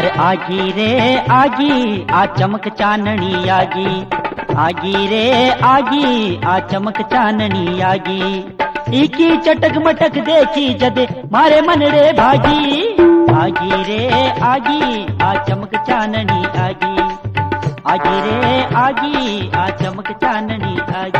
अरे आगी रे आगी आ चमक चाननी आगी रे आगी आ चमक चाननी इकी चटक मटक देखी जद मारे मन रे भागी रे आगी आ चमक चाननी आगी रे आगी आ चमक चाननी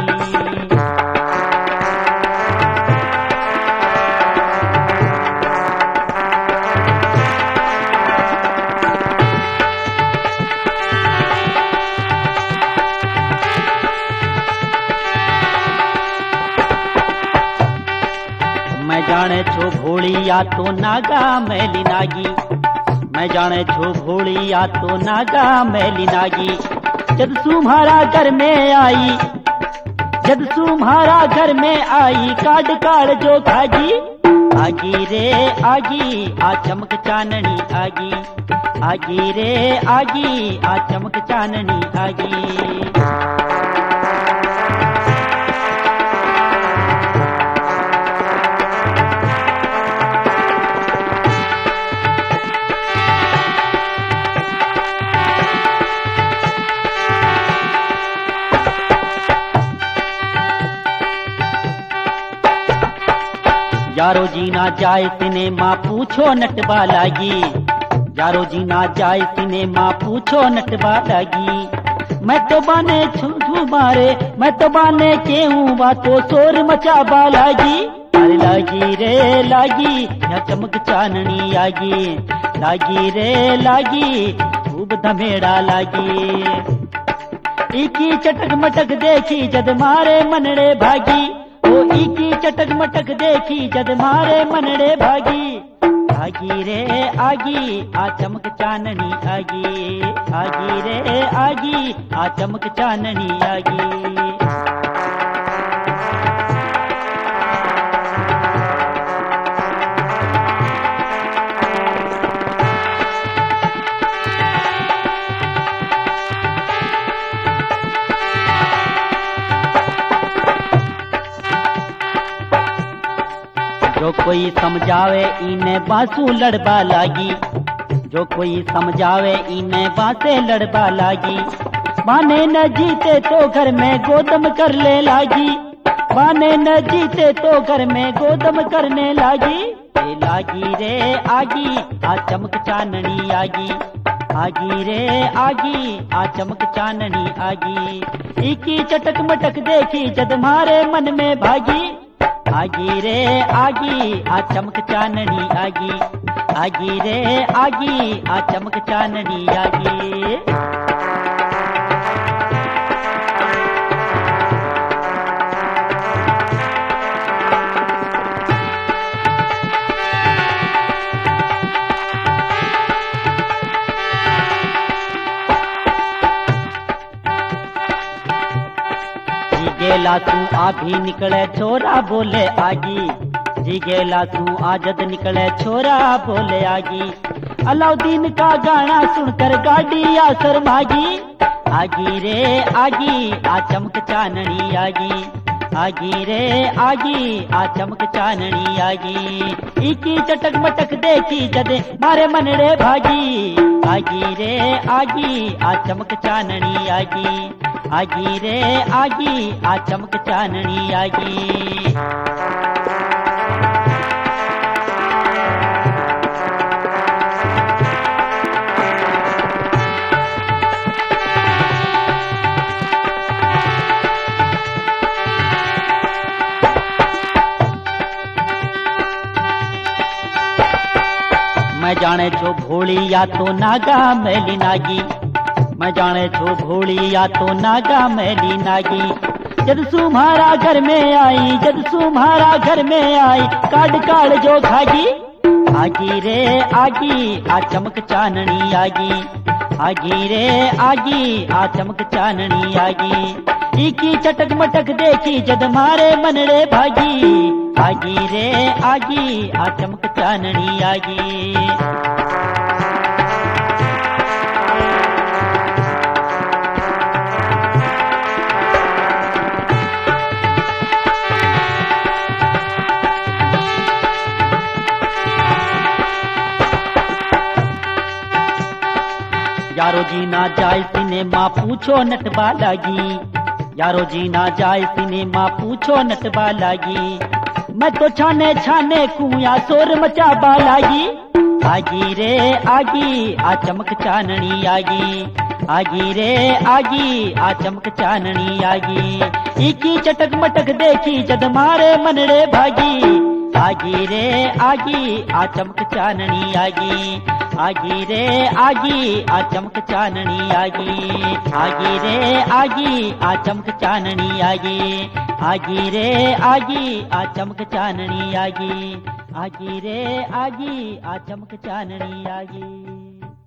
मैं जाने छो भोली या तो नागा मैली नागी मैं जाने छो भोली या तो नागा मैली नागी जब तुम्हारा घर में आई काट काट जो आगी रे आगी आ चमक चाननी आगी रे आगी आ चमक चाननी यारो जी ना जाए सिनेमा पूछो नटबा लागी यारो जी ना जाए सिनेमा पूछो नटबा लागी मैं तो बाने छू मारे मैं तो बाने के हूँ बातो शोर मचाबा लागी अरे लागी रे लागी या चमक चाननी लागी रे लागी खूब धमेड़ा लागी इकी चटक मटक देखी जद मारे मनड़े भागी इकी चटक मटक देखी जद मारे मनड़े भागी रे आगी आ चमक चाननी आगी रे आगी आ चमक चाननी जो कोई समझावे इन्हें बांसु लड़बा लागी जो कोई समझावे इन्हें बांसे लड़बा लागी माने न जीते तो घर में गोदम कर ले लागी माने न जीते तो घर में गोदम करने लागी रे आगी आ चमक चाननी आगी रे आगी आ चमक चाननी इकी चटक मटक देखी जद मारे मन में भागी रे आगी आ चमक चाननी आगी रे आगी आ चमक चाननी गेला तू आभी निकले छोरा बोले आगी जी गेला तू आजद निकले छोरा बोले आगी अलाउद्दीन का गाना सुनकर गाड़ी आसर आगी रे आगी आ चमक चाननी आगी रे आगी आ चमक चाननी इकी चटक मटक देखी जदे मारे मनड़े आगी रे आगी आ चमक चाननी आगी रे आगी आ चमक चाननी मैं जाने छो भोली या तो नागा मैली नागी मैं जाने छो भोली या तो नागा मैली नागी जद तुम्हारा घर में आई काट काट जो आगी रे आगी आ चमक चाननी आगी रे आगी आ चमक चाननी इकी चटक मटक देखी जद मारे मनड़े आगी रे आगी आ चमक चाननी यारो जी ना जाए सिनेमा पूछो नटवा लागी, यारो जी ना जाए सिनेमा पूछो नटवा लागी। मैं तो छाने छाने कुया शोर मचाबा लागी, आगी रे आगी आ चमक चाननी आगी, आगी रे आगी आ चमक चाननी आगी। इकी चटक मटक देखी जद मारे मनड़े भागी, आगी रे आगी आ चमक चाननी आगी, आगी रे आगी आ चमक चाननी आगी, आगी रे आगी आ चमक चाननी आगी, आगी रे आगी आ चमक चाननी आगी, आगी रे आगी आ चमक चाननी आगी।